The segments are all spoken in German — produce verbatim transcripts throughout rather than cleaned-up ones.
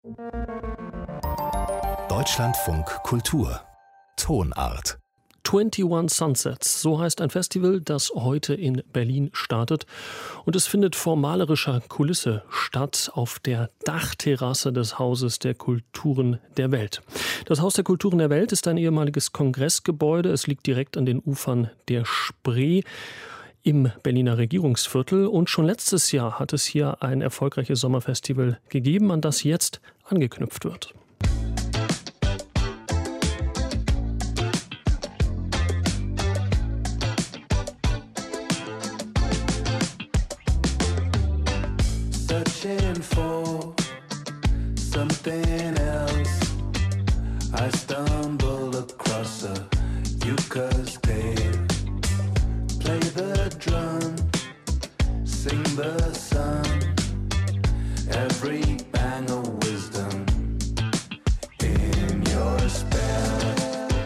Deutschlandfunk Kultur Tonart einundzwanzig Sunsets, so heißt ein Festival, das heute in Berlin startet. Und es findet vor malerischer Kulisse statt auf der Dachterrasse des Hauses der Kulturen der Welt. Das Haus der Kulturen der Welt ist ein ehemaliges Kongressgebäude. Es liegt direkt an den Ufern der Spree im Berliner Regierungsviertel. Und schon letztes Jahr hat es hier ein erfolgreiches Sommerfestival gegeben, an das jetzt angeknüpft wird. For something else, I stumbled across a Yucca's tale. Play the drum, sing the sun, every bang of wisdom in your spell.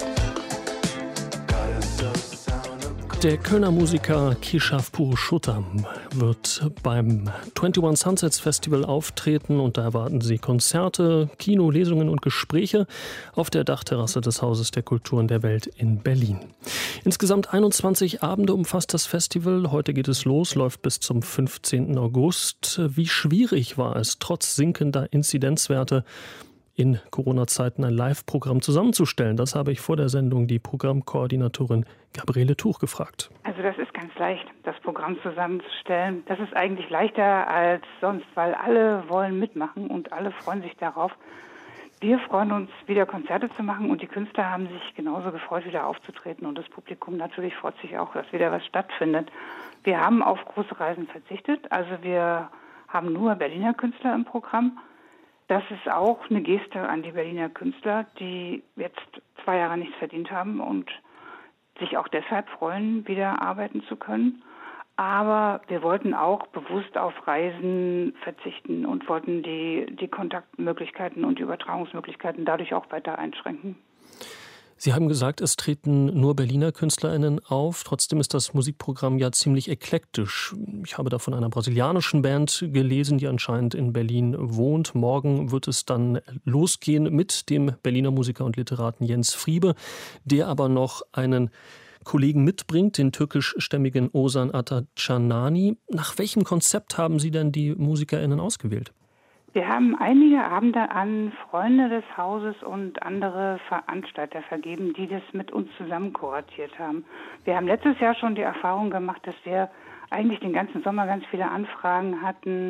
Got a so sound of Der Kölner Musiker Keshav Purushottam wird beim einundzwanzig Sunsets Festival auftreten und da erwarten Sie Konzerte, Kino, Lesungen und Gespräche auf der Dachterrasse des Hauses der Kulturen der Welt in Berlin. Insgesamt einundzwanzig Abende umfasst das Festival. Heute geht es los, läuft bis zum fünfzehnten August. Wie schwierig war es, trotz sinkender Inzidenzwerte in Corona-Zeiten ein Live-Programm zusammenzustellen? Das habe ich vor der Sendung die Programmkoordinatorin Gabriele Tuch gefragt. Also das ist ganz leicht, das Programm zusammenzustellen. Das ist eigentlich leichter als sonst, weil alle wollen mitmachen und alle freuen sich darauf. Wir freuen uns, wieder Konzerte zu machen und die Künstler haben sich genauso gefreut, wieder aufzutreten. Und das Publikum natürlich freut sich auch, dass wieder was stattfindet. Wir haben auf große Reisen verzichtet. Also wir haben nur Berliner Künstler im Programm. Das ist auch eine Geste an die Berliner Künstler, die jetzt zwei Jahre nichts verdient haben und sich auch deshalb freuen, wieder arbeiten zu können. Aber wir wollten auch bewusst auf Reisen verzichten und wollten die, die Kontaktmöglichkeiten und die Übertragungsmöglichkeiten dadurch auch weiter einschränken. Sie haben gesagt, es treten nur Berliner KünstlerInnen auf. Trotzdem ist das Musikprogramm ja ziemlich eklektisch. Ich habe da von einer brasilianischen Band gelesen, die anscheinend in Berlin wohnt. Morgen wird es dann losgehen mit dem Berliner Musiker und Literaten Jens Friebe, der aber noch einen Kollegen mitbringt, den türkischstämmigen Ozan Atacanani. Nach welchem Konzept haben Sie denn die MusikerInnen ausgewählt? Wir haben einige Abende an Freunde des Hauses und andere Veranstalter vergeben, die das mit uns zusammen kuratiert haben. Wir haben letztes Jahr schon die Erfahrung gemacht, dass wir eigentlich den ganzen Sommer ganz viele Anfragen hatten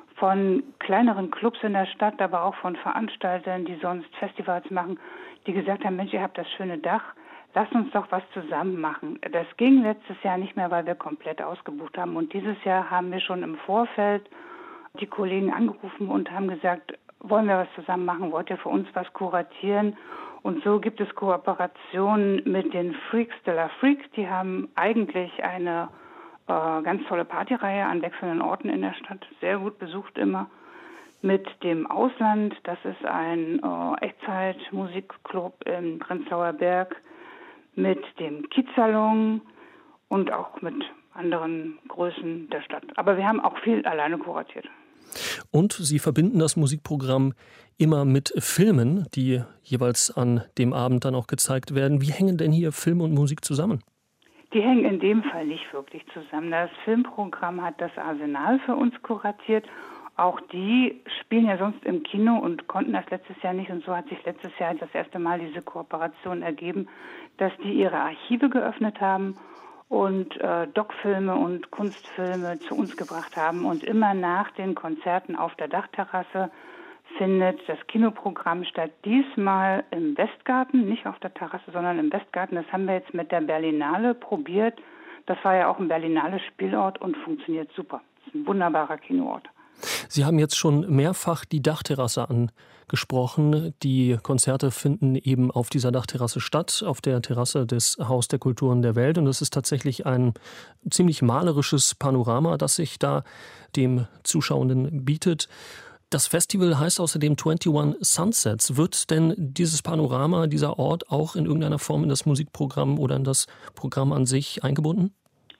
von kleineren Clubs in der Stadt, aber auch von Veranstaltern, die sonst Festivals machen, die gesagt haben, Mensch, ihr habt das schöne Dach, lasst uns doch was zusammen machen. Das ging letztes Jahr nicht mehr, weil wir komplett ausgebucht haben. Und dieses Jahr haben wir schon im Vorfeld die Kollegen angerufen und haben gesagt, wollen wir was zusammen machen, wollt ihr für uns was kuratieren? Und so gibt es Kooperationen mit den Freaks de la Freak. Die haben eigentlich eine äh, ganz tolle Partyreihe an wechselnden Orten in der Stadt, sehr gut besucht immer. Mit dem Ausland, das ist ein äh, Echtzeit-Musikclub im Prenzlauer Berg, mit dem Kiezsalon und auch mit anderen Größen der Stadt. Aber wir haben auch viel alleine kuratiert. Und Sie verbinden das Musikprogramm immer mit Filmen, die jeweils an dem Abend dann auch gezeigt werden. Wie hängen denn hier Film und Musik zusammen? Die hängen in dem Fall nicht wirklich zusammen. Das Filmprogramm hat das Arsenal für uns kuratiert. Auch die spielen ja sonst im Kino und konnten das letztes Jahr nicht. Und so hat sich letztes Jahr das erste Mal diese Kooperation ergeben, dass die ihre Archive geöffnet haben und äh, Doc-Filme und Kunstfilme zu uns gebracht haben. Und immer nach den Konzerten auf der Dachterrasse findet das Kinoprogramm statt. Diesmal im Westgarten, nicht auf der Terrasse, sondern im Westgarten. Das haben wir jetzt mit der Berlinale probiert. Das war ja auch ein Berlinale Spielort und funktioniert super. Das ist ein wunderbarer Kinoort. Sie haben jetzt schon mehrfach die Dachterrasse angesprochen. Die Konzerte finden eben auf dieser Dachterrasse statt, auf der Terrasse des Haus der Kulturen der Welt. Und es ist tatsächlich ein ziemlich malerisches Panorama, das sich da dem Zuschauenden bietet. Das Festival heißt außerdem einundzwanzig Sunsets. Wird denn dieses Panorama, dieser Ort auch in irgendeiner Form in das Musikprogramm oder in das Programm an sich eingebunden?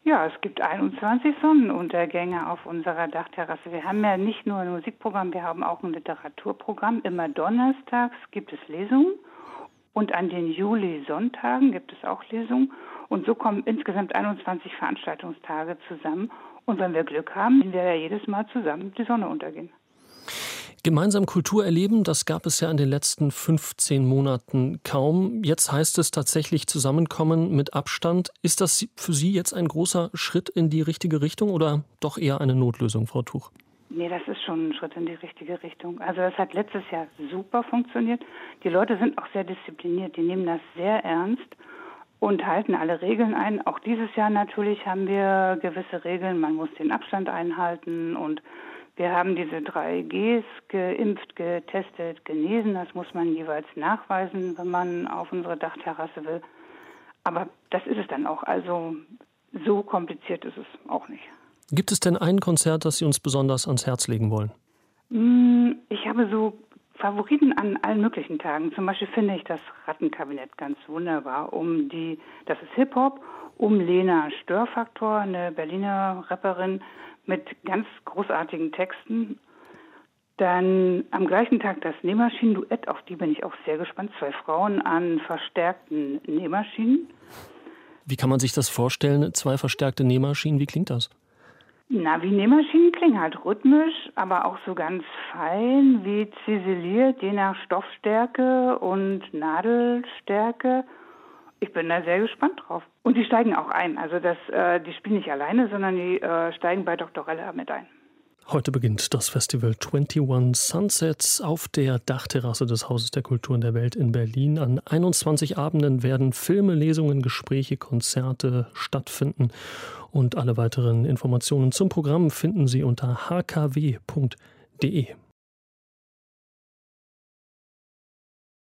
Ja, es gibt einundzwanzig Sonnenuntergänge auf unserer Dachterrasse. Wir haben ja nicht nur ein Musikprogramm, wir haben auch ein Literaturprogramm. Immer donnerstags gibt es Lesungen und an den Juli-Sonntagen gibt es auch Lesungen. Und so kommen insgesamt einundzwanzig Veranstaltungstage zusammen. Und wenn wir Glück haben, sehen wir ja jedes Mal zusammen die Sonne untergehen. Gemeinsam Kultur erleben, das gab es ja in den letzten fünfzehn Monaten kaum. Jetzt heißt es tatsächlich zusammenkommen mit Abstand. Ist das für Sie jetzt ein großer Schritt in die richtige Richtung oder doch eher eine Notlösung, Frau Tuch? Nee, das ist schon ein Schritt in die richtige Richtung. Also das hat letztes Jahr super funktioniert. Die Leute sind auch sehr diszipliniert, die nehmen das sehr ernst und halten alle Regeln ein. Auch dieses Jahr natürlich haben wir gewisse Regeln. Man muss den Abstand einhalten und wir haben diese drei Gs, geimpft, getestet, genesen. Das muss man jeweils nachweisen, wenn man auf unsere Dachterrasse will. Aber das ist es dann auch. Also so kompliziert ist es auch nicht. Gibt es denn ein Konzert, das Sie uns besonders ans Herz legen wollen? Ich habe so Favoriten an allen möglichen Tagen. Zum Beispiel finde ich das Rattenkabinett ganz wunderbar. Um die, das ist Hip-Hop, um Lena Störfaktor, eine Berliner Rapperin, mit ganz großartigen Texten. Dann am gleichen Tag das Nähmaschinen-Duett, auf die bin ich auch sehr gespannt. Zwei Frauen an verstärkten Nähmaschinen. Wie kann man sich das vorstellen, zwei verstärkte Nähmaschinen, wie klingt das? Na, wie Nähmaschinen klingen halt rhythmisch, aber auch so ganz fein, wie ziseliert, je nach Stoffstärke und Nadelstärke. Ich bin da sehr gespannt drauf. Und die steigen auch ein. Also das, äh, die spielen nicht alleine, sondern die äh, steigen bei Doktor Rella mit ein. Heute beginnt das Festival einundzwanzig Sunsets auf der Dachterrasse des Hauses der Kulturen der Welt in Berlin. An einundzwanzig Abenden werden Filme, Lesungen, Gespräche, Konzerte stattfinden. Und alle weiteren Informationen zum Programm finden Sie unter h k w punkt d e.